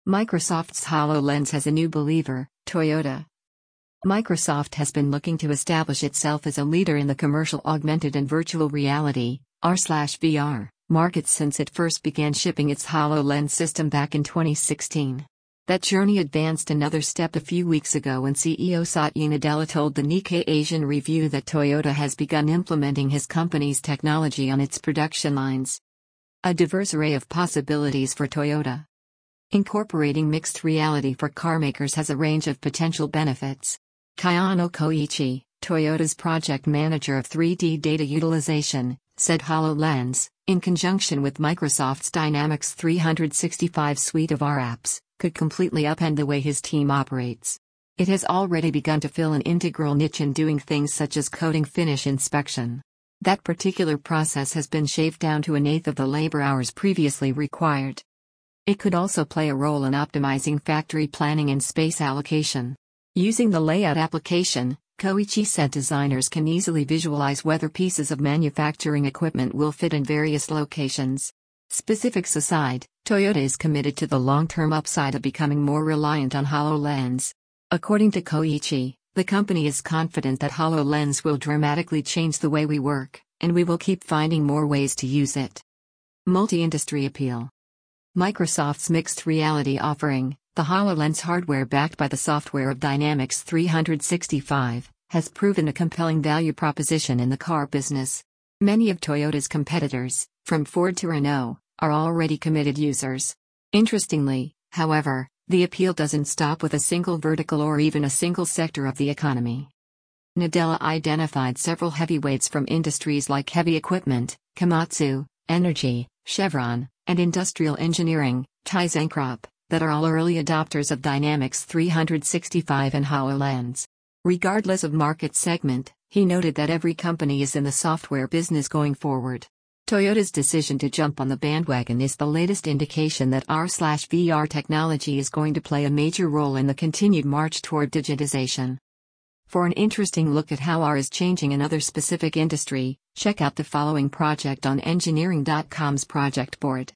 Microsoft's HoloLens has a new believer, Toyota. Microsoft has been looking to establish itself as a leader in the commercial augmented and virtual reality (AR/VR) market since it first began shipping its HoloLens system back in 2016. That journey advanced another step a few weeks ago when CEO Satya Nadella told the Nikkei Asian Review that Toyota has begun implementing his company's technology on its production lines. A diverse array of possibilities for Toyota. Incorporating mixed reality for carmakers has a range of potential benefits. Kayano Koichi, Toyota's project manager of 3D data utilization, said HoloLens, in conjunction with Microsoft's Dynamics 365 suite of R apps, could completely upend the way his team operates. It has already begun to fill an integral niche in doing things such as coating finish inspection. That particular process has been shaved down to 1/8 of the labor hours previously required. It could also play a role in optimizing factory planning and space allocation. Using the layout application, Koichi said designers can easily visualize whether pieces of manufacturing equipment will fit in various locations. Specifics aside, Toyota is committed to the long-term upside of becoming more reliant on HoloLens. According to Koichi, the company is confident that HoloLens will dramatically change the way we work, and we will keep finding more ways to use it. Multi-industry appeal. Microsoft's mixed reality offering, the HoloLens hardware backed by the software of Dynamics 365, has proven a compelling value proposition in the car business. Many of Toyota's competitors, from Ford to Renault, are already committed users. Interestingly, however, the appeal doesn't stop with a single vertical or even a single sector of the economy. Nadella identified several heavyweights from industries like heavy equipment, Komatsu, energy, Chevron, and industrial engineering, ThyssenKrupp, that are all early adopters of Dynamics 365 and HoloLens. Regardless of market segment, he noted that every company is in the software business going forward. Toyota's decision to jump on the bandwagon is the latest indication that AR/VR technology is going to play a major role in the continued march toward digitization. For an interesting look at how AR is changing another specific industry, check out the following project on engineering.com's project board.